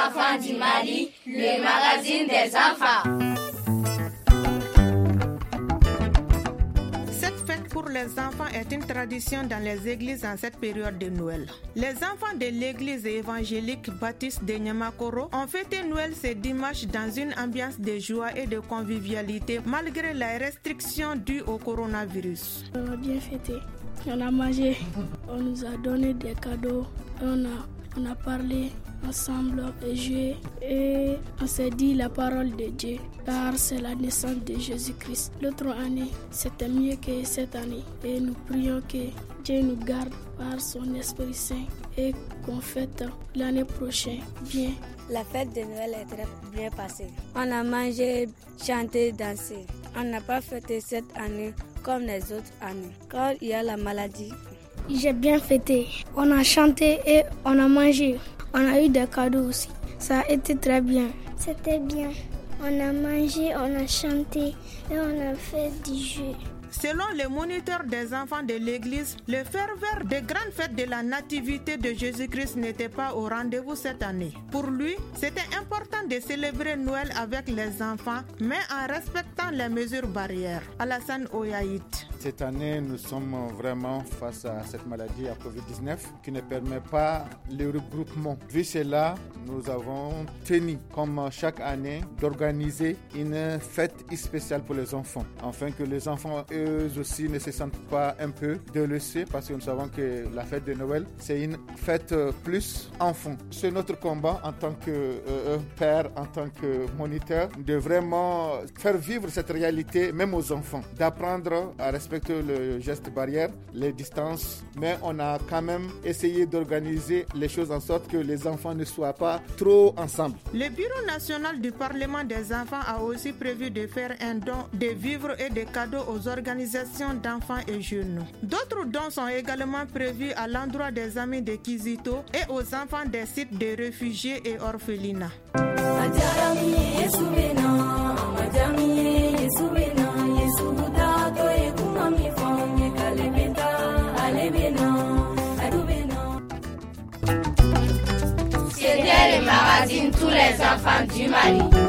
enfants du Mali, le magazine des enfants. Cette fête pour les enfants est une tradition dans les églises en cette période de Noël. Les enfants de l'église évangélique baptiste de Niamakoro ont fêté Noël ce dimanche dans une ambiance de joie et de convivialité malgré les restrictions dues au coronavirus. On a bien fêté, on a mangé, on nous a donné des cadeaux, on a parlé ensemble et joué et on s'est dit la parole de Dieu car c'est la naissance de Jésus-Christ. L'autre année, c'était mieux que cette année et nous prions que Dieu nous garde par son Esprit Saint et qu'on fête l'année prochaine bien. La fête de Noël est très bien passée. On a mangé, chanté, dansé. On n'a pas fêté cette année comme les autres années car il y a la maladie. J'ai bien fêté. On a chanté et on a mangé. On a eu des cadeaux aussi. Ça a été très bien. C'était bien. On a mangé, on a chanté et on a fait du jeu. Selon le moniteur des enfants de l'église, le ferveur des grandes fêtes de la nativité de Jésus-Christ n'était pas au rendez-vous cette année. Pour lui, c'était important de célébrer Noël avec les enfants, mais en respectant les mesures barrières. Alassane Oyaït. Cette année, nous sommes vraiment face à cette maladie à Covid-19 qui ne permet pas le regroupement. Vu cela, nous avons tenu, comme chaque année, d'organiser une fête spéciale pour les enfants, afin que les enfants, eux aussi, ne se sentent pas un peu délaissés, parce que nous savons que la fête de Noël, c'est une fête plus enfant. C'est notre combat en tant que père, en tant que moniteur, de vraiment faire vivre cette réalité, même aux enfants, d'apprendre à respecter le geste barrière, les distances, mais on a quand même essayé d'organiser les choses en sorte que les enfants ne soient pas trop ensemble. Le Bureau national du Parlement des enfants a aussi prévu de faire un don de vivres et de cadeaux aux organisations d'enfants et jeunes. D'autres dons sont également prévus à l'endroit des amis de Kizito et aux enfants des sites de réfugiés et orphelinats. C'était le magazine Tous les enfants du Mali.